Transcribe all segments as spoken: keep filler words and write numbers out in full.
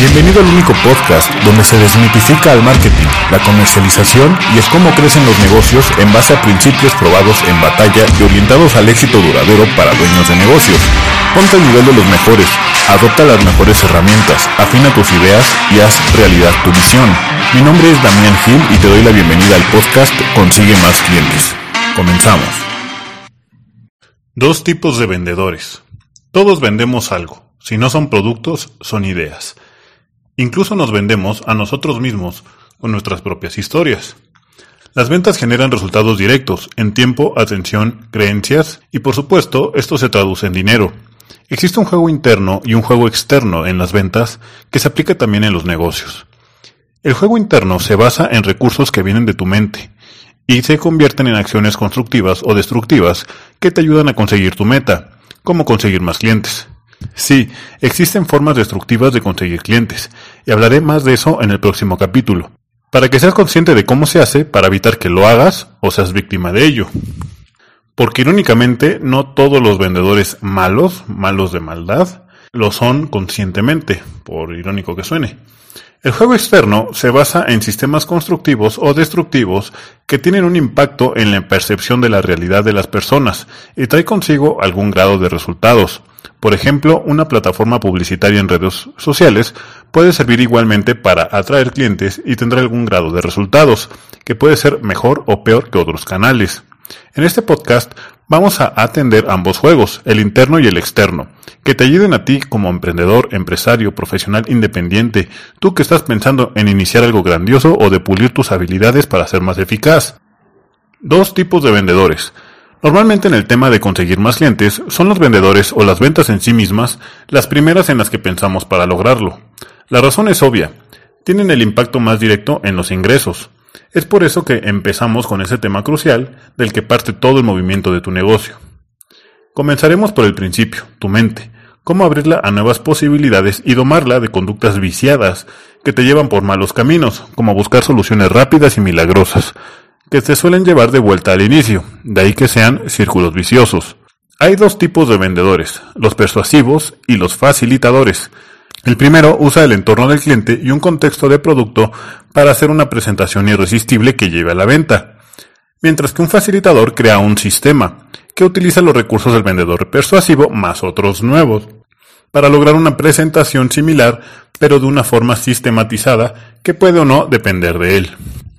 Bienvenido al único podcast donde se desmitifica el marketing, la comercialización y el cómo crecen los negocios en base a principios probados en batalla y orientados al éxito duradero para dueños de negocios. Ponte al nivel de los mejores, adopta las mejores herramientas, afina tus ideas y haz realidad tu visión. Mi nombre es Damián Gil y te doy la bienvenida al podcast Consigue Más Clientes. Comenzamos. Dos tipos de vendedores. Todos vendemos algo. Si no son productos, son ideas. Incluso nos vendemos a nosotros mismos con nuestras propias historias. Las ventas generan resultados directos en tiempo, atención, creencias y por supuesto esto se traduce en dinero. Existe un juego interno y un juego externo en las ventas que se aplica también en los negocios. El juego interno se basa en recursos que vienen de tu mente y se convierten en acciones constructivas o destructivas que te ayudan a conseguir tu meta, como conseguir más clientes. Sí, existen formas destructivas de conseguir clientes, y hablaré más de eso en el próximo capítulo, para que seas consciente de cómo se hace para evitar que lo hagas o seas víctima de ello. Porque irónicamente, no todos los vendedores malos, malos de maldad, lo son conscientemente, por irónico que suene. El juego externo se basa en sistemas constructivos o destructivos que tienen un impacto en la percepción de la realidad de las personas y trae consigo algún grado de resultados. Por ejemplo, una plataforma publicitaria en redes sociales puede servir igualmente para atraer clientes y tendrá algún grado de resultados, que puede ser mejor o peor que otros canales. En este podcast vamos a atender ambos juegos, el interno y el externo, que te ayuden a ti como emprendedor, empresario, profesional independiente, tú que estás pensando en iniciar algo grandioso o de pulir tus habilidades para ser más eficaz. Dos tipos de vendedores. Normalmente en el tema de conseguir más clientes, son los vendedores o las ventas en sí mismas las primeras en las que pensamos para lograrlo. La razón es obvia, tienen el impacto más directo en los ingresos. Es por eso que empezamos con ese tema crucial del que parte todo el movimiento de tu negocio. Comenzaremos por el principio, tu mente, cómo abrirla a nuevas posibilidades y domarla de conductas viciadas que te llevan por malos caminos, como buscar soluciones rápidas y milagrosas, que te suelen llevar de vuelta al inicio, de ahí que sean círculos viciosos. Hay dos tipos de vendedores, los persuasivos y los facilitadores. El primero usa el entorno del cliente y un contexto de producto para hacer una presentación irresistible que lleve a la venta, mientras que un facilitador crea un sistema que utiliza los recursos del vendedor persuasivo más otros nuevos, para lograr una presentación similar pero de una forma sistematizada que puede o no depender de él.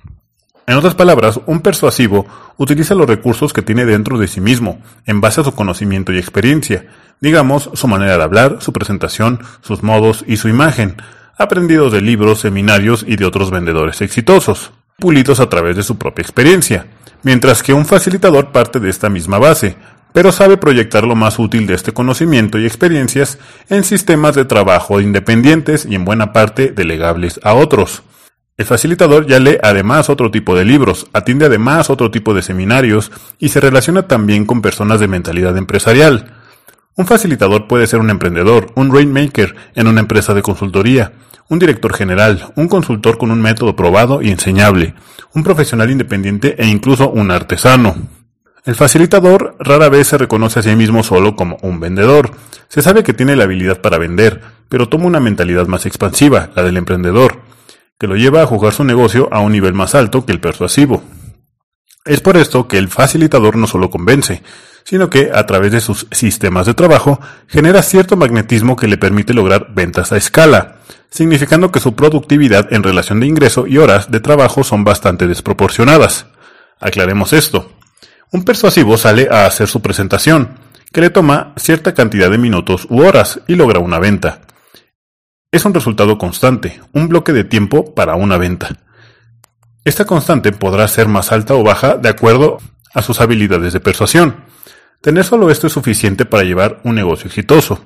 En otras palabras, un persuasivo utiliza los recursos que tiene dentro de sí mismo, en base a su conocimiento y experiencia, digamos, su manera de hablar, su presentación, sus modos y su imagen, aprendidos de libros, seminarios y de otros vendedores exitosos, pulidos a través de su propia experiencia, mientras que un facilitador parte de esta misma base, pero sabe proyectar lo más útil de este conocimiento y experiencias en sistemas de trabajo independientes y en buena parte delegables a otros. El facilitador ya lee además otro tipo de libros, atiende además otro tipo de seminarios y se relaciona también con personas de mentalidad empresarial. Un facilitador puede ser un emprendedor, un rainmaker en una empresa de consultoría, un director general, un consultor con un método probado y enseñable, un profesional independiente e incluso un artesano. El facilitador rara vez se reconoce a sí mismo solo como un vendedor. Se sabe que tiene la habilidad para vender, pero toma una mentalidad más expansiva, la del emprendedor, que lo lleva a jugar su negocio a un nivel más alto que el persuasivo. Es por esto que el facilitador no solo convence, sino que, a través de sus sistemas de trabajo, genera cierto magnetismo que le permite lograr ventas a escala, significando que su productividad en relación de ingreso y horas de trabajo son bastante desproporcionadas. Aclaremos esto. Un persuasivo sale a hacer su presentación, que le toma cierta cantidad de minutos u horas y logra una venta. Es un resultado constante, un bloque de tiempo para una venta. Esta constante podrá ser más alta o baja de acuerdo a sus habilidades de persuasión. Tener solo esto es suficiente para llevar un negocio exitoso.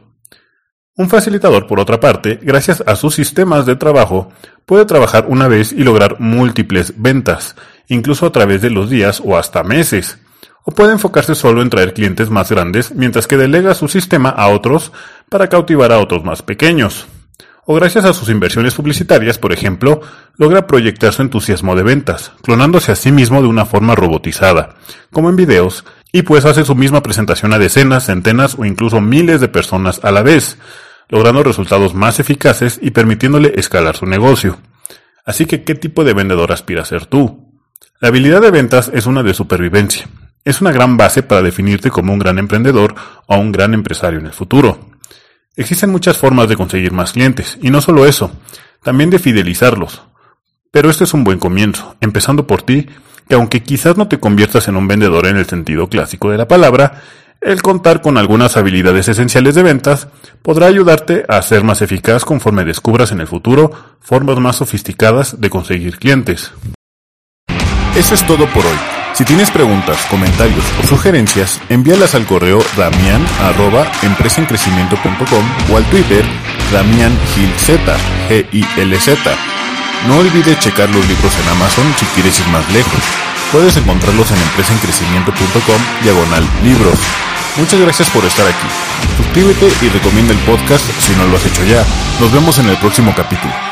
Un facilitador, por otra parte, gracias a sus sistemas de trabajo, puede trabajar una vez y lograr múltiples ventas, incluso a través de los días o hasta meses. O puede enfocarse solo en traer clientes más grandes, mientras que delega su sistema a otros para cautivar a otros más pequeños. O gracias a sus inversiones publicitarias, por ejemplo, logra proyectar su entusiasmo de ventas, clonándose a sí mismo de una forma robotizada, como en videos, y pues hace su misma presentación a decenas, centenas o incluso miles de personas a la vez, logrando resultados más eficaces y permitiéndole escalar su negocio. Así que, ¿qué tipo de vendedor aspira a ser tú? La habilidad de ventas es una de supervivencia. Es una gran base para definirte como un gran emprendedor o un gran empresario en el futuro. Existen muchas formas de conseguir más clientes, y no solo eso, también de fidelizarlos. Pero este es un buen comienzo, empezando por ti, que aunque quizás no te conviertas en un vendedor en el sentido clásico de la palabra, el contar con algunas habilidades esenciales de ventas podrá ayudarte a ser más eficaz conforme descubras en el futuro formas más sofisticadas de conseguir clientes. Eso es todo por hoy. Si tienes preguntas, comentarios o sugerencias, envíalas al correo damian arroba empresaencrecimiento punto com o al Twitter damiangilz, G I L Z. No olvides checar los libros en Amazon si quieres ir más lejos. Puedes encontrarlos en empresaencrecimiento punto com diagonal libros. Muchas gracias por estar aquí. Suscríbete y recomienda el podcast si no lo has hecho ya. Nos vemos en el próximo capítulo.